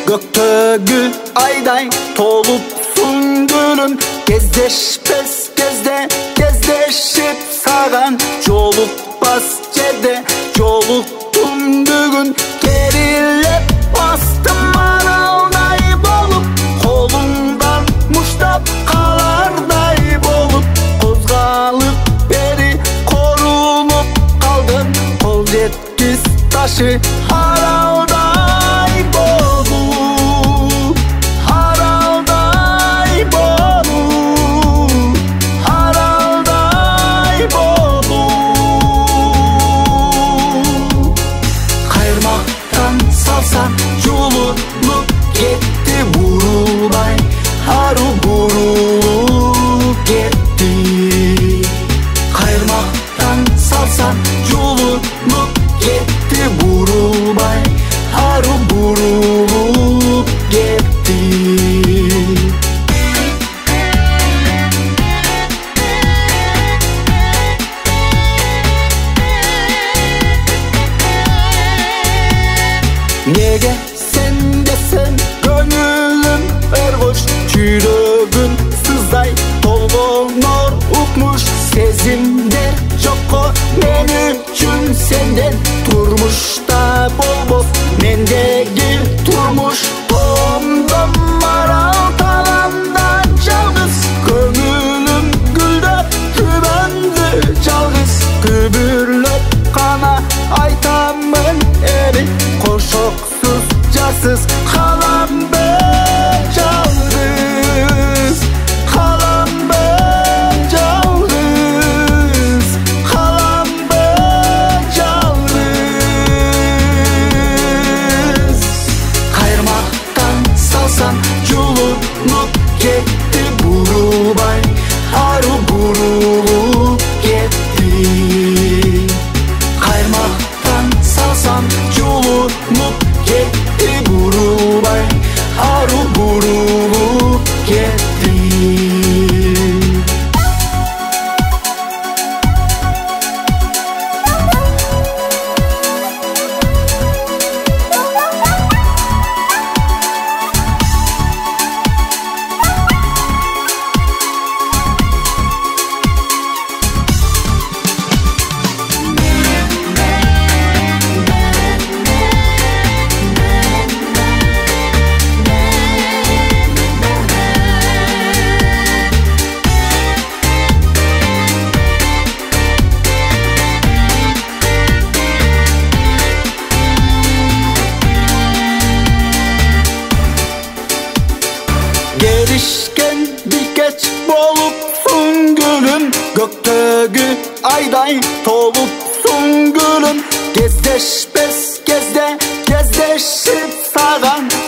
göktөгү ayday толупсуң гүлүм. Кездешпес кезде кездешип саган, жолукпас жерде жолуктум бүгүн. Керилеп бастым аралдай болуп, колуңдан муштап калардай болуп. Козгалып бери корулуп калдым, кол жеткис ташы аралдай болуп, аралдай болуп, аралдай болуп. Кайырмактан салсам жулунуп кетти бурулай, ару бурулуп кетти. Кайырмактан салсам жулунуп кетти бурулбай, ару бурулуп кетти. Неге сен десең көңүлүм өргөч, жүрөгүм сыздай толгонор укмуш. Сезимдер жокко мен үчүн сенден, турмушта болбос мендеги турмуш. Коомдом арал таланда жалгыз, көңүлүм гүлдөп түбөндү жалгыз. Күбүрлөп гана айтамын эми, кошоксуз жассыз калам мен жалгыз, калам мен жалгыз, калам мен жалгыз. Кайырмактан салсам жулунуп кетти бурулбай, ару бурулуп кетти. Кайырмактан салсам жулунуп кетти бурулбай, ару бурулуп кетти. Gelişken bir geç bolupsun gülüm, göktөгү ayday толупсуң gülüm. Кездешпес кезде кездешип саган,